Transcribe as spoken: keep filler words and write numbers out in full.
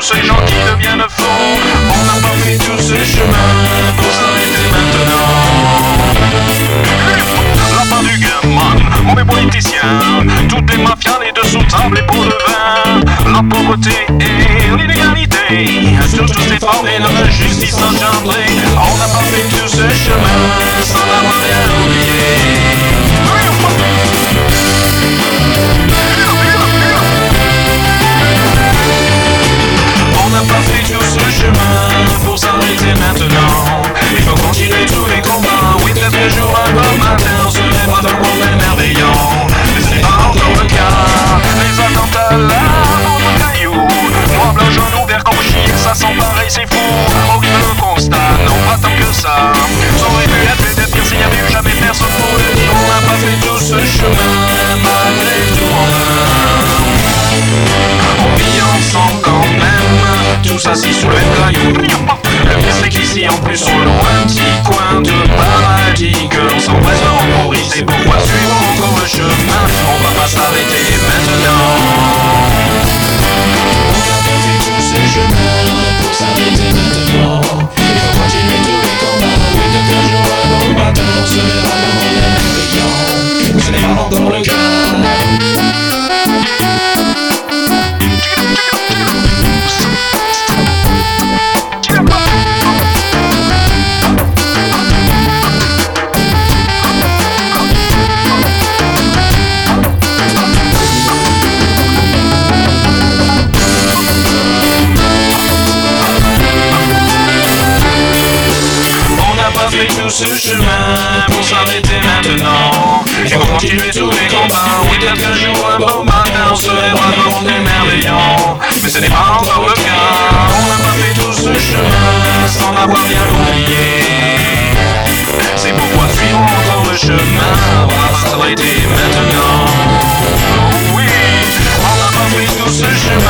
ces gens qui deviennent fous. On n'a pas fait tous ces chemins pour s'arrêter maintenant. La fin du gamin, mauvais politicien, toutes les mafias, les dessous table et pour le vin. La pauvreté et l'inégalité, sur tous ces formes et l'injustice engendrée. On n'a pas fait tous ces chemins sans avoir rien oublié. On n'a pas fait tout ce chemin pour s'arrêter maintenant. Il faut continuer tous les combats. Oui, peut-être que jour un bon matin on se lèvera d'un monde émerveillant. Mais ce n'est pas encore le cas. Les attentats là, au caillou, noir, blanc, jaune ou vert, chine, ça sent pareil, c'est fou. Horrible le constat, non pas tant que ça. Ça aurait pu être peut-être pire s'il n'y avait eu jamais personne pour le dire. On n'a pas fait tout ce chemin malgré tout en un. On vit ensemble quand même, tous assis sous le caillou. Le pire c'est qu'ici en plus on loue un petit coin de paradis, que l'on s'empresse de remourir. C'est pourquoi suivons encore le chemin, on va pas s'arrêter maintenant. On a pas fait tous ces chemins pour s'arrêter maintenant. Il faut continuer tous les combats. Oui, de qu'un jour un bon matin on se verra dans mon émerveillant. Ce n'est pas encore le cas. Tout ce chemin pour s'arrêter maintenant. Il faut continuer tous les combats. Oui, peut-être qu'un jour un beau matin on se lèvera dans le monde émerveillant. Mais ce n'est pas encore le cas. On n'a pas fait tout ce chemin sans avoir rien oublié. C'est pourquoi suivons encore le chemin. On va pas s'arrêter maintenant. Oui, on n'a pas fait tout ce chemin